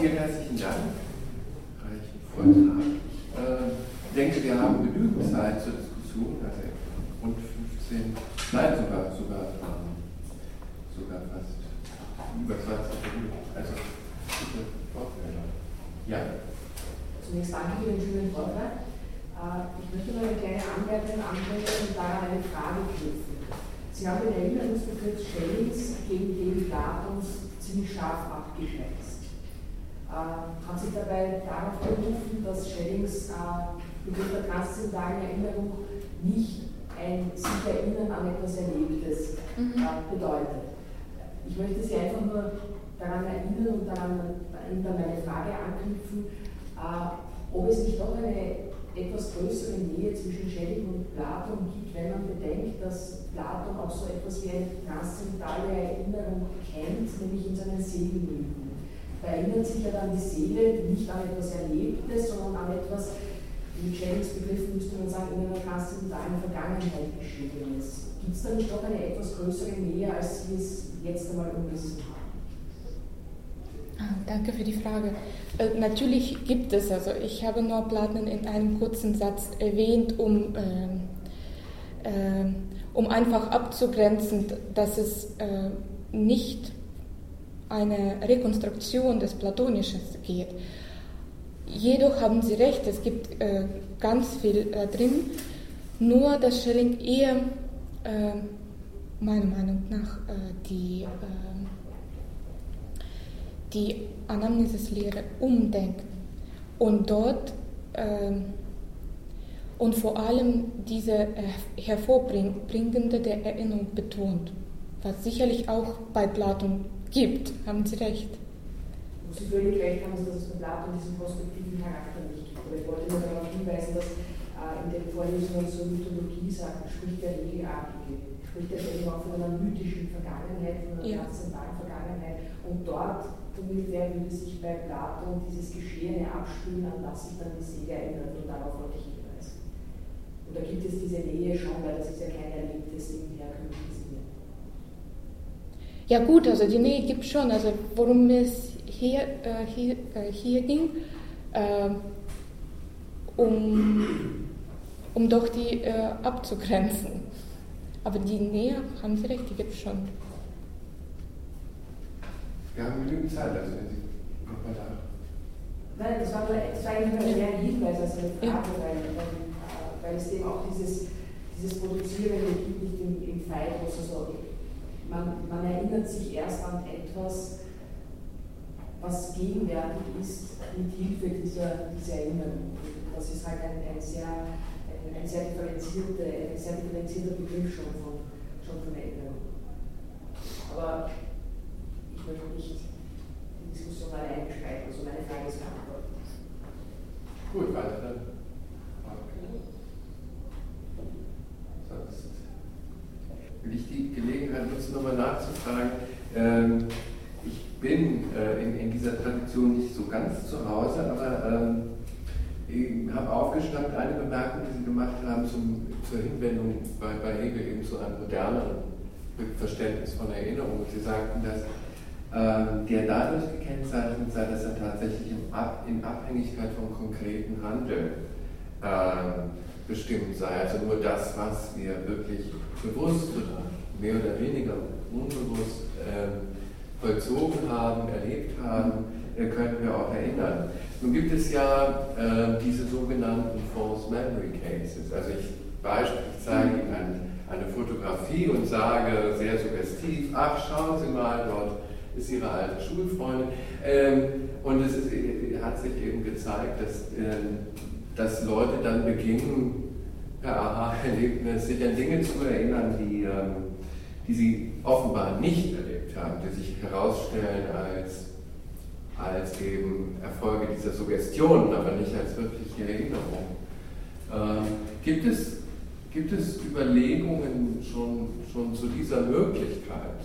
vielen herzlichen Dank. Reichen Vortrag. Ich denke, wir haben genügend Zeit zur Diskussion, also rund 15, nein, sogar fast über 20 Minuten. Also, bitte, Vorträge. Ja. Zunächst danke für den schönen Vortrag. Ich möchte noch eine kleine Anmerkung anbringen und daran eine Frage knüpfen. Sie haben den Erinnerungsbegriff Schellings gegen den Platons ziemlich scharf abgegrenzt. Haben Sie dabei darauf berufen, dass Schellings Begriff der transzendentalen Erinnerung nicht ein sich erinnern an etwas Erlebtes bedeutet? Ich möchte Sie einfach nur daran erinnern und daran meine Frage anknüpfen, ob es nicht doch eine etwas größere Nähe zwischen Schelling und Platon gibt, wenn man bedenkt, dass Platon auch so etwas wie eine transzendentale Erinnerung kennt, nämlich in seinen Seelenmythen. Da erinnert sich ja dann die Seele nicht an etwas Erlebtes, sondern an etwas, mit Schellings Begriff müsste man sagen, in einer transzendentalen Vergangenheit Geschehenes. Gibt es da nicht doch eine etwas größere Nähe, als Sie es jetzt einmal umrissen haben? Danke für die Frage. Natürlich gibt es, also ich habe nur Platon in einem kurzen Satz erwähnt, um einfach abzugrenzen, dass es nicht eine Rekonstruktion des Platonischen geht. Jedoch haben Sie recht, es gibt ganz viel drin, nur dass Schelling eher, meiner Meinung nach, die Anamnesis-Lehre umdenkt und dort und vor allem diese Hervorbringende der Erinnerung betont, was sicherlich auch bei Platon gibt, haben Sie recht. Und Sie völlig recht haben, dass es bei Platon diesen prospektiven Charakter nicht gibt. Aber ich wollte nur darauf hinweisen, dass in den Vorlesungen zur Mythologie spricht der Regelartige, spricht der Schelling auch von einer mythischen Vergangenheit, von einer transzendentalen Vergangenheit und dort ungefähr würde sich bei Platon dieses Geschehene abspielen, an das sich dann die Seele erinnert, und darauf wollte ich hinweisen. Und da gibt es diese Nähe schon, weil das ist ja kein Erlebtes im herkömmlichen Sinne. Ja gut, also die Nähe gibt es schon, also worum es hier ging, um doch die abzugrenzen. Aber die Nähe, haben Sie recht, die gibt es schon. Wir haben genügend Zeit, also wenn Sie nochmal da. Nein, das war eigentlich nur ein Hinweis, also eine Frage, weil es eben auch dieses Produzierende gibt, nicht im Pfeilhaus. Also man erinnert sich erst an etwas, was gegenwärtig ist, mit Hilfe dieser Erinnerung. Das ist halt ein sehr differenzierter Begriff schon von Erinnerung. Aber ich möchte nicht die Diskussion allein bestreiten, also meine Frage ist beantwortet. Gut, weiter. Sonst will ich die Gelegenheit nutzen, nochmal nachzufragen. Ich bin in dieser Tradition nicht so ganz zu Hause, aber ich habe aufgeschnappt eine Bemerkung, die Sie gemacht haben zur Hinwendung bei Hegel eben zu einem moderneren Verständnis von Erinnerung. Und Sie sagten, dass der dadurch gekennzeichnet sei, dass er tatsächlich in Abhängigkeit vom konkreten Handeln bestimmt sei. Also nur das, was wir wirklich bewusst oder mehr oder weniger unbewusst vollzogen haben, erlebt haben, können wir auch erinnern. Nun gibt es ja diese sogenannten False Memory Cases. Also ich zeige Ihnen eine Fotografie und sage sehr suggestiv, ach, schauen Sie mal, dort ist Ihre alte Schulfreundin. Und es hat sich eben gezeigt, dass Leute dann beginnen, per Aha-Erlebnis sich an Dinge zu erinnern, die sie offenbar nicht erlebt haben, die sich herausstellen als eben Erfolge dieser Suggestionen, aber nicht als wirkliche Erinnerung. Gibt es Überlegungen schon zu dieser Möglichkeit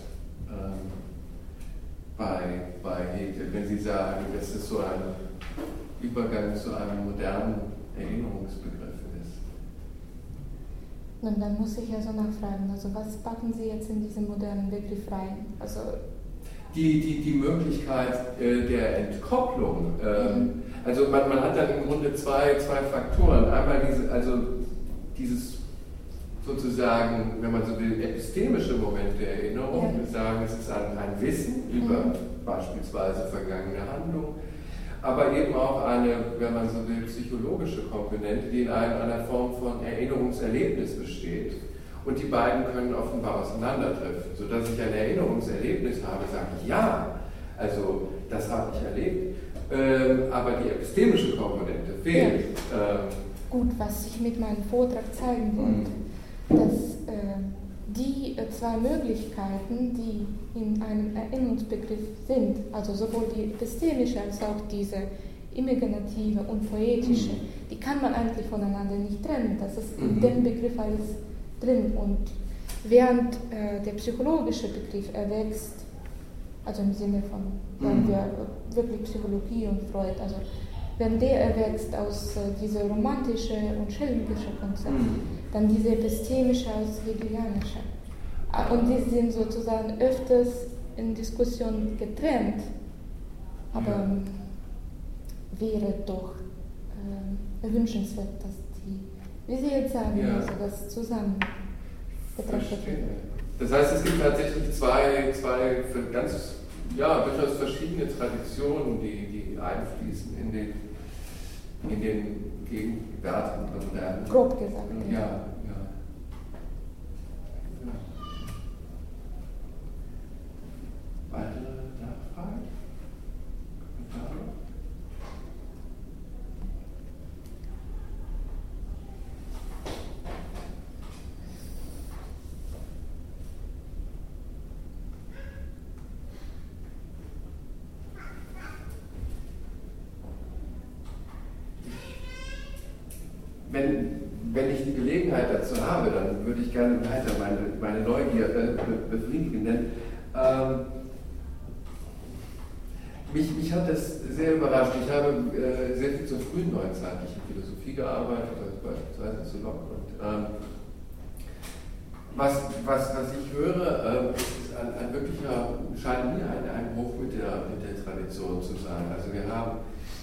bei Hegel, wenn Sie sagen, dass es so ein Übergang zu einem modernen Erinnerungsbegriff ist? Nun, dann muss ich ja so nachfragen, also was packen Sie jetzt in diesen modernen Begriff rein? Also die Möglichkeit der Entkopplung. Also man hat dann im Grunde zwei Faktoren. Einmal dieses sozusagen, wenn man so will, epistemische Moment der Erinnerung. Wir sagen, es ist ein Wissen über beispielsweise vergangene Handlungen, aber eben auch eine, wenn man so will, psychologische Komponente, die in einer Form von Erinnerungserlebnis besteht. Und die beiden können offenbar auseinandertreffen, sodass ich ein Erinnerungserlebnis habe, sage ich ja, also das habe ich erlebt, aber die epistemische Komponente fehlt. Gut, was ich mit meinem Vortrag zeigen wollte, dass die zwei Möglichkeiten, die in einem Erinnerungsbegriff sind, also sowohl die epistemische als auch diese imaginative und poetische, die kann man eigentlich voneinander nicht trennen. Das ist in dem Begriff alles drin. Und während der psychologische Begriff erwächst, also im Sinne von, sagen wir wirklich Psychologie und Freud, also wenn der erwächst aus dieser romantische und schelmische Konzept, dann diese epistemische aus hegelianische. Und die sind sozusagen öfters in Diskussion getrennt, aber wäre doch wünschenswert, dass die, wie Sie jetzt sagen, also das zusammen betrachtet wird. Das heißt, es gibt tatsächlich zwei ganz, durchaus verschiedene Traditionen, die einfließen in den gegenwärtigen modernen. Grob gesagt. Ja. Weitere Nachfragen? Wenn ich die Gelegenheit dazu habe, dann würde ich gerne weiter meine Neugier befriedigen. Denn mich hat das sehr überrascht. Ich habe sehr viel zur frühen neuzeitlichen Philosophie gearbeitet, also beispielsweise zu Locke. Und was ich höre, ist ein wirklicher, scheint mir ein Bruch mit der Tradition zu sein. Also wir haben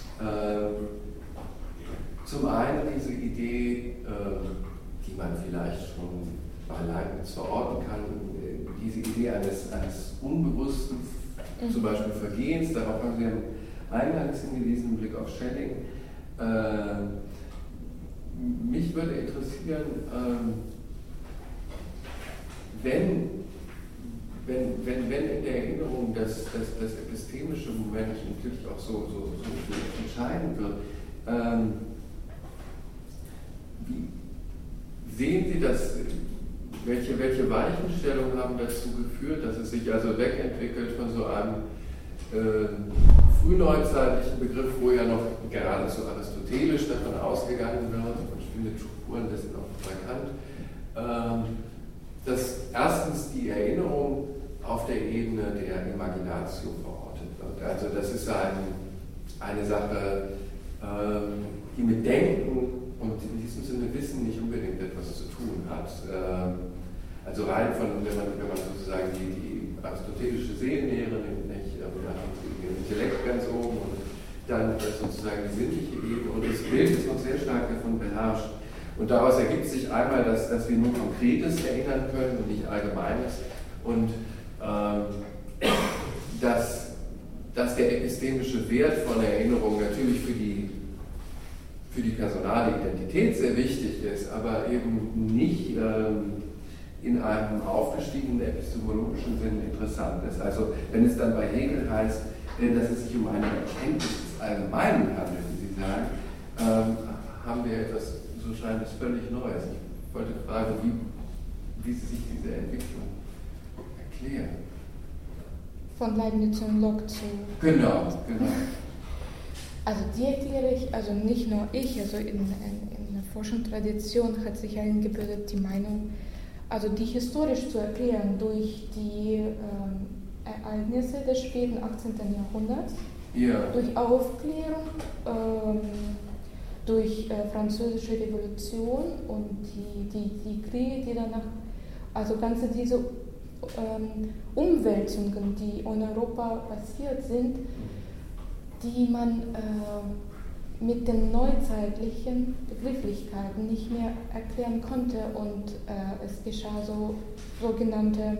zum einen diese Idee, die man vielleicht schon bei Leibniz verorten kann, diese Idee eines unbewussten, zum Beispiel Vergehens, darauf haben Sie eingangs hingewiesen, im Blick auf Schelling. Mich würde interessieren, wenn in der Erinnerung das epistemische Moment natürlich auch so entscheidend wird, wie sehen Sie das, welche Weichenstellungen haben dazu geführt, dass es sich also wegentwickelt von so einem frühneuzeitlichen Begriff, wo ja noch geradezu aristotelisch davon ausgegangen wird, von bestimmten Strukturen dessen auch bekannt, dass erstens die Erinnerung auf der Ebene der Imaginatio verortet wird. Also das ist eine Sache, die mit Denken und in diesem Sinne Wissen nicht unbedingt etwas zu tun hat. Also rein von, wenn man sozusagen die aristotelische Seelenlehre nimmt, nicht, da haben Sie den Intellekt ganz oben und dann sozusagen die sinnliche Ebene und das Bild ist noch sehr stark davon beherrscht. Und daraus ergibt sich einmal, dass wir nur Konkretes erinnern können und nicht Allgemeines und dass der epistemische Wert von Erinnerung natürlich für die personale Identität sehr wichtig ist, aber eben nicht in einem aufgestiegenen epistemologischen Sinn interessant ist. Also wenn es dann bei Hegel heißt, dass es sich um eine Erkenntnis des Allgemeinen handelt, wie Sie sagen, haben wir etwas, so scheint es, völlig Neues. Ich wollte fragen, wie Sie sich diese Entwicklung erklären. Von Leibniz und Locke zu... Genau. Also die erkläre ich, also nicht nur ich, also in der Forschungstradition hat sich eingebildet die Meinung, also die historisch zu erklären durch die Ereignisse des späten 18. Jahrhunderts, durch Aufklärung, durch französische Revolution und die Kriege, die danach, also ganze diese Umwälzungen, die in Europa passiert sind, die man mit den neuzeitlichen Begrifflichkeiten nicht mehr erklären konnte, und es geschah so sogenannte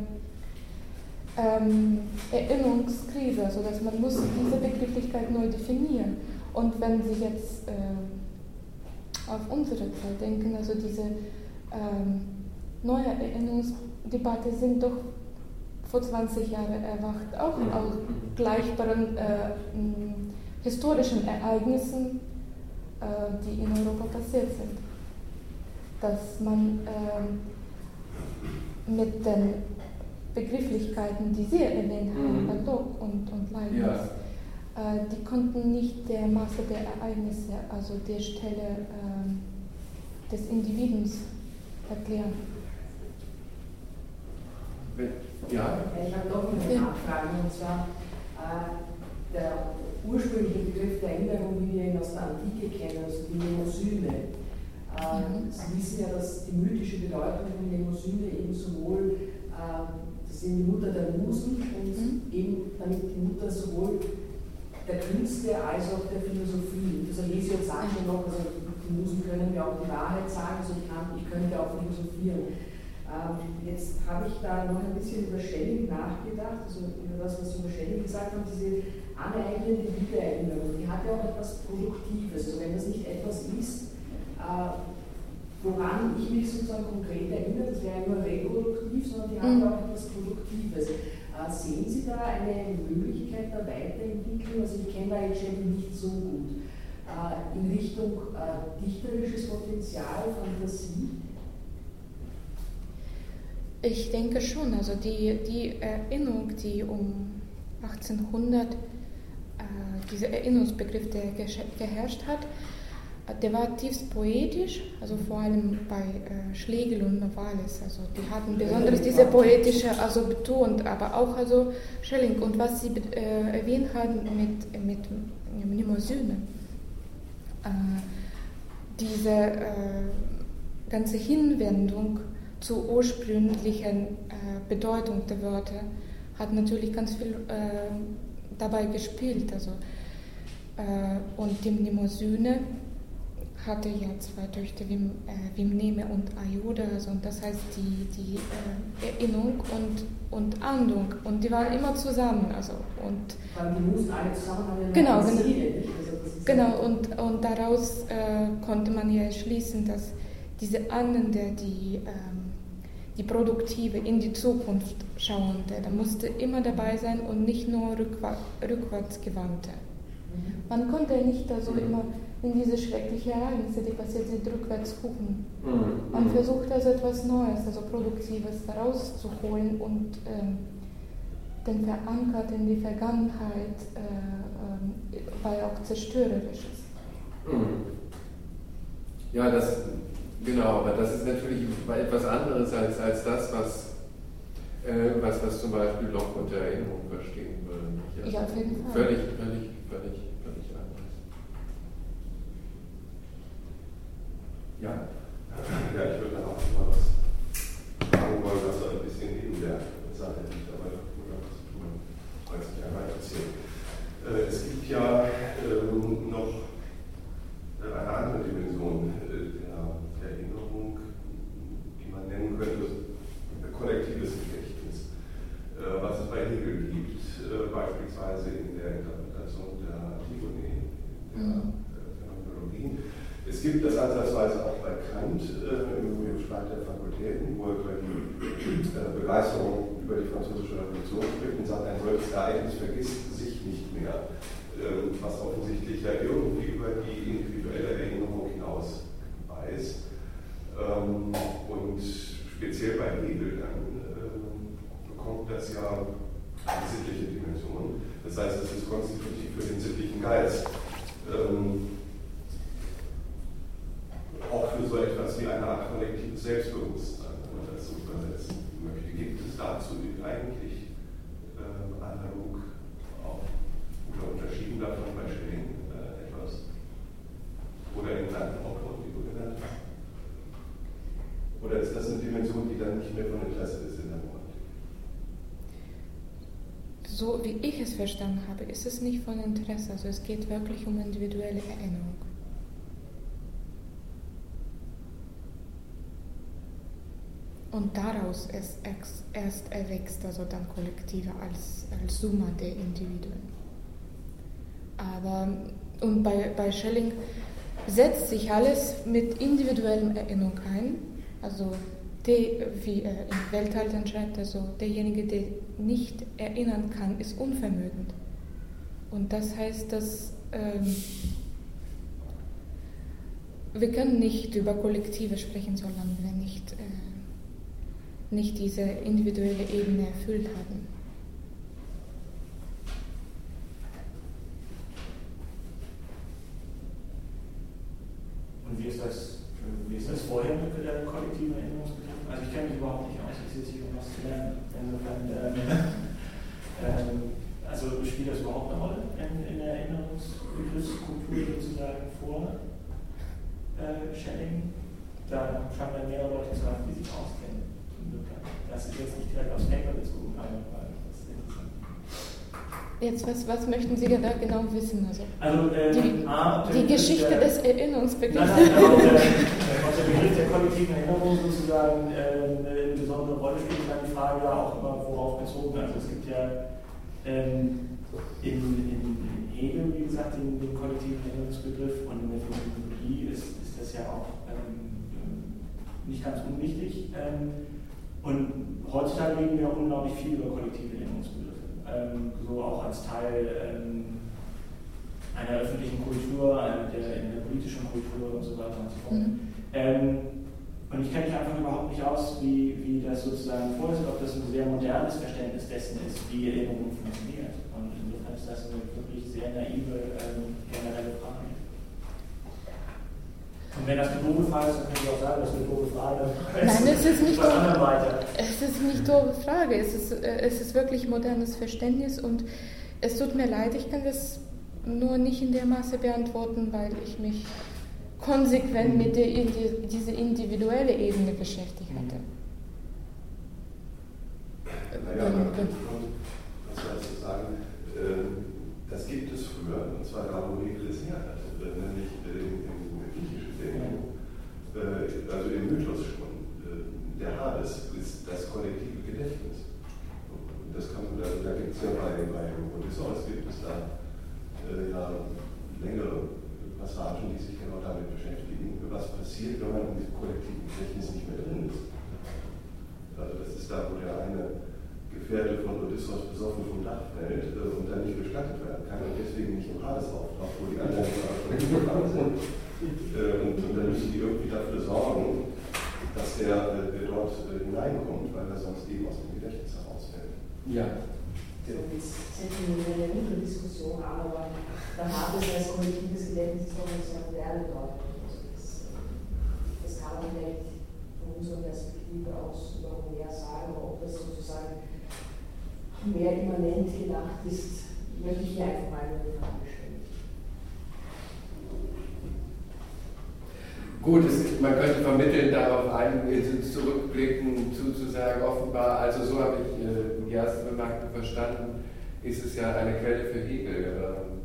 Erinnerungskrise, also dass man muss diese Begrifflichkeit neu definieren. Und wenn Sie jetzt auf unsere Zeit denken, also diese neue Erinnerungsdebatte sind doch vor 20 Jahren erwacht, auch aus gleichbaren historischen Ereignissen, die in Europa passiert sind. Dass man mit den Begrifflichkeiten, die Sie erwähnt haben, Batok und Leibniz, die konnten nicht der Masse der Ereignisse, also der Stelle des Individuums erklären. Ja? Ich habe doch eine Nachfrage, und zwar der ursprüngliche Begriff der Erinnerung, wie wir ihn aus der Antike kennen, also die Mnemosyne. Sie wissen ja, dass die mythische Bedeutung von Mnemosyne eben sowohl, das sind die Mutter der Musen, und eben damit die Mutter sowohl der Künste als auch der Philosophie. Also Hesiod sagt ja noch, also die Musen können ja auch die Wahrheit sagen, also ich könnte auch philosophieren. Jetzt habe ich da noch ein bisschen über Schelling nachgedacht, also über das, was Sie über Schelling gesagt haben, diese aneignende Wiedererinnerung, die hat ja auch etwas Produktives. Also wenn das nicht etwas ist, woran ich mich sozusagen konkret erinnere, das wäre immer reproduktiv, sondern die hat ja auch etwas Produktives. Sehen Sie da eine Möglichkeit der Weiterentwicklung? Also ich kenne da jetzt Schelling nicht so gut. In Richtung dichterisches Potenzial, Fantasie? Ich denke schon, also die Erinnerung, die um 1800, dieser Erinnerungsbegriff, der geherrscht hat, der war tiefst poetisch, also vor allem bei Schlegel und Novalis, also die hatten besonders diese poetische, also betont, aber auch also Schelling, und was Sie erwähnt haben mit Mnemosyne, diese ganze Hinwendung zur ursprünglichen Bedeutung der Wörter hat natürlich ganz viel dabei gespielt. Also, und die Mnemosyne hatte ja zwei Töchter, Wimneme und Ajuda, also, und das heißt die Erinnerung und Ahndung, und die waren immer zusammen. Also, und weil die Musen alle zusammen haben eine Seele, nicht? Also genau, und daraus konnte man ja schließen, dass diese Ahnende, die produktive, in die Zukunft schauende, da musste immer dabei sein und nicht nur rückwärts gewandte. Man konnte nicht also immer in diese schrecklichen Ereignisse, die passiert sind, rückwärts gucken. Man versucht also etwas Neues, also Produktives daraus zu holen und den verankert in die Vergangenheit, war ja auch Zerstörerisches. Ja, genau, aber das ist natürlich etwas anderes als das, was zum Beispiel Locke unter Erinnerung verstehen würde. Ja, auf jeden Fall. Völlig anders. Ja? Ja, ich würde auch mal was sagen wollen, was so ein bisschen neben der Sache liegt, aber das hat damit zu tun, weil es mich einmal interessiert. Es gibt ja noch eine andere Dimension der Erinnerung, die man nennen könnte kollektives Gedächtnis, was es bei Hegel gibt, beispielsweise in der Interpretation der Antigone, der Phänomenologie. Es gibt das ansatzweise auch bei Kant im Beschlag der Fakultäten, wo er über die Begeisterung über die Französische Revolution spricht und sagt, ein solches Ereignis vergisst sich nicht mehr, was offensichtlich ja irgendwie über die individuelle Erinnerung hinaus weiß. Und speziell bei Hegel dann bekommt das ja eine sittliche Dimension. Das heißt, es ist konstitutiv für den sittlichen Geist. Auch für so etwas wie eine Art kollektives Selbstbewusstsein, wenn man das so übersetzen möchte. Gibt es dazu eigentlich analog auch oder unterschieden davon bei Schelling etwas? Oder in anderen Autoren, die du genannt hast? Oder ist das eine Dimension, die dann nicht mehr von Interesse ist in der Romantik? so wie ich es verstanden habe, ist es nicht von Interesse. Also es geht wirklich um individuelle Erinnerung. Und daraus erst erwächst also dann Kollektive als Summa der Individuen. Aber und bei Schelling setzt sich alles mit individuellem Erinnerung ein. Also wie er im Welthaltern schreibt, also derjenige, der nicht erinnern kann, ist unvermögend. Und das heißt, dass wir können nicht über Kollektive sprechen, solange wir nicht diese individuelle Ebene erfüllt haben. Und wie ist das vorher mit der kollektiven Erinnerungsbegriff? Also ich kenne mich überhaupt nicht aus, ich sitze hier, um was zu lernen. Also spielt das überhaupt eine Rolle in der Erinnerungsbegriffskultur sozusagen vor Schelling? Da scheinen dann mehrere Leute zu haben, die sich auskennen. Das ist jetzt nicht direkt aus Paper bezogen, aber das ist interessant. Jetzt, was möchten Sie da genau wissen? Also die Geschichte des Erinnerungsbegriffs. Nein, ob der Begriff der kollektiven Erinnerung sozusagen eine besondere Rolle spielt, ist dann die Frage ja auch immer, worauf bezogen. Also es gibt ja in Hegel, wie gesagt, den kollektiven Erinnerungsbegriff, und in der Phänomenologie ist das ja auch nicht ganz unwichtig. Und heutzutage reden wir unglaublich viel über kollektive Erinnerungsbegriffe, so auch als Teil einer öffentlichen Kultur, in der politischen Kultur und so weiter und so fort. Und ich kenne mich einfach überhaupt nicht aus, wie das sozusagen vorher ist, ob das ein sehr modernes Verständnis dessen ist, wie Erinnerung funktioniert. Und insofern ist das eine wirklich sehr naive, generelle Frage. Und wenn das eine doofe Frage ist, dann kann ich auch sagen, das ist eine doofe Frage. Nein, es ist nicht doof. Es ist nicht doofe Frage. Es ist wirklich modernes Verständnis, und es tut mir leid, ich kann das nur nicht in der Maße beantworten, weil ich mich konsequent mit dieser individuellen Ebene beschäftigt hatte. Naja, was soll ich sagen? Das gibt es früher, und zwar da, wo Hegel es her hat, nämlich im griechischen Denken, also im Mythos schon. Der Hades ist das kollektive Gedächtnis. Das da gibt es ja bei Odysseus gibt es da längere Passagen, die sich genau damit beschäftigen, was passiert, wenn man in diesem kollektiven Gedächtnis nicht mehr drin ist. Also das ist da, wo der eine Gefährte von Odysseus besoffen vom Dach fällt und dann nicht bestattet werden kann und deswegen nicht im Hades auftaucht, wo die anderen schon gefangen sind. Und dann müssen die irgendwie dafür sorgen, dass der dort hineinkommt, weil er sonst eben aus dem Gedächtnis herausfällt. Ja. Das setzen wir in eine andere Diskussion an, aber der Hades als kollektives Gedächtnis ist noch eine sehr moderne Deutung. Das kann man vielleicht von unserer Perspektive aus noch mehr sagen, aber ob das sozusagen mehr immanent gedacht ist, möchte ich hier einfach mal eine Frage stellen. Gut, man könnte vermitteln, darauf zurückblicken, zu sagen, offenbar, also so habe ich die erste Bemerkung verstanden, ist es ja eine Quelle für Hegel.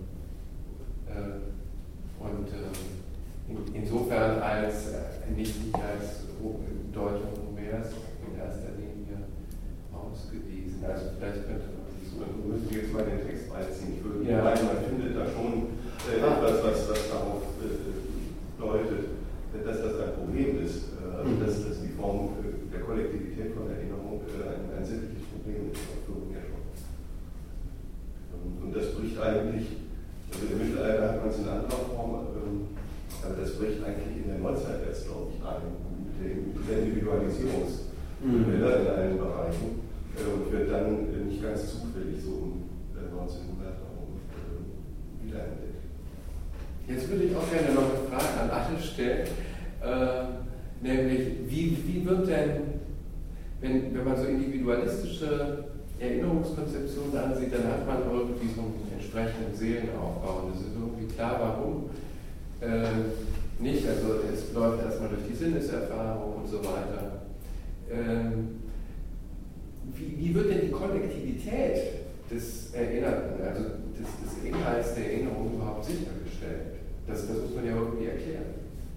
Und insofern nicht als Deutung Homers in erster Linie ausgewiesen. Also vielleicht könnte man sich so. Wir müssen jetzt mal den Text beiziehen. Ich würde meinen, man findet da schon etwas, was darauf deutet, dass das ein Problem ist. Also dass die Form der Kollektivität von Erinnerung ein sittliches Problem ist. Und das bricht eigentlich, also im Mittelalter hat man es in anderer Form, aber das bricht eigentlich in der Neuzeit erst, glaube ich, ein, mit der Individualisierungswelle in allen Bereichen, und wird dann nicht ganz zufällig so um 1900 herum wiederentdeckt. Jetzt würde ich auch gerne noch eine Frage an alle stellen, nämlich wie wird denn, wenn man so individualistische Erinnerungskonzeptionen ansieht, dann hat man irgendwie so einen entsprechenden Seelenaufbau, und es ist irgendwie klar, warum nicht, also es läuft erstmal durch die Sinneserfahrung und so weiter. Wie wird denn die Kollektivität des Erinnerten, also des Inhalts der Erinnerung überhaupt sichergestellt? Das muss man ja irgendwie erklären.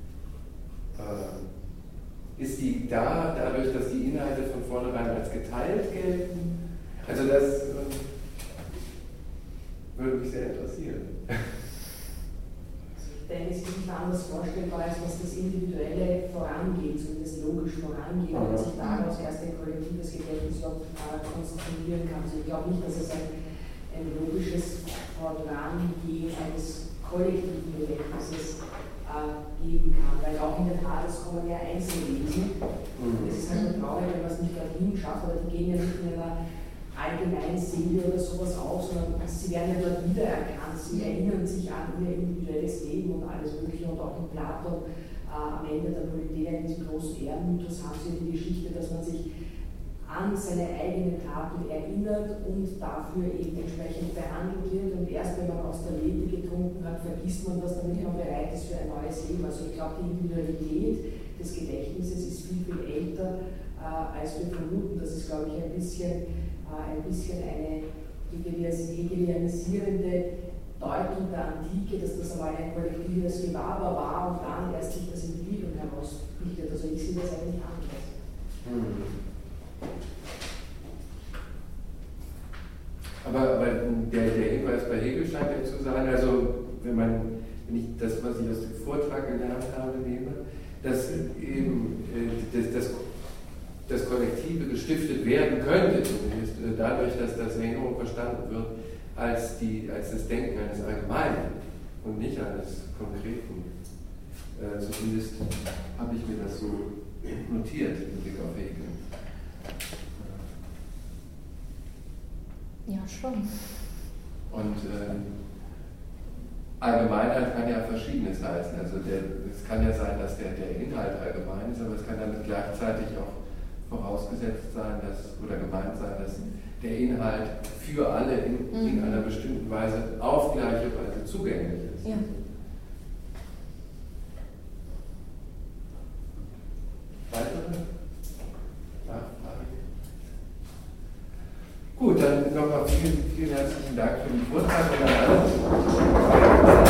Ist die da, dadurch, dass die Inhalte von vornherein als geteilt gelten? Also das würde mich sehr interessieren. Ich denke, es ist nicht anders vorstellbar, als dass das Individuelle vorangeht, zumindest logisch vorangeht, und sich daraus erst ein kollektives Gedächtnis konstituieren kann. Also ich glaube nicht, dass es ein logisches Vorangehen eines kollektiven Gedächtnisses geben kann, weil auch in der Tat, das kann man ja einzeln lesen. Es ist halt nur traurig, wenn man es nicht dorthin schafft, aber die gehen ja nicht in einer allgemeinen Seele oder sowas auf, sondern sie werden ja dort wiedererkannt, sie erinnern sich an ihr individuelles Leben und alles Mögliche, und auch in Platon am Ende der Politeia, in diesem großen Ehrenmythos, haben sie die Geschichte, dass man sich an seine eigenen Taten erinnert und dafür eben entsprechend behandelt wird, und erst wenn man aus der Lebe getrunken hat, vergisst man das, damit man bereit ist für ein neues Leben. Also ich glaube, die Individualität des Gedächtnisses ist viel, viel älter, als wir vermuten. Das ist, glaube ich, ein bisschen eine hegelianisierende Deutung der Antike, dass das einmal ein kollektives Gewaber war und dann erst sich das Individuum herausbildet. Also ich sehe das eigentlich anders. Aber der Hinweis bei Hegel scheint ja zu sein, also wenn ich das, was ich aus dem Vortrag gelernt habe, nehme, dass eben das Kollektive gestiftet werden könnte, zumindest dadurch, dass das Erinnerung verstanden wird als das Denken eines Allgemeinen und nicht eines Konkreten. Zumindest habe ich mir das so notiert im Blick auf Hegel. Ja, schon. Und Allgemeinheit kann ja Verschiedenes heißen. Also es kann ja sein, dass der Inhalt allgemein ist, aber es kann damit gleichzeitig auch vorausgesetzt sein, oder gemeint sein, dass der Inhalt für alle in einer bestimmten Weise auf gleiche Weise zugänglich ist. Ja. Weitere Nachfragen? Gut, dann nochmal vielen, vielen herzlichen Dank für den Vortrag und an alle.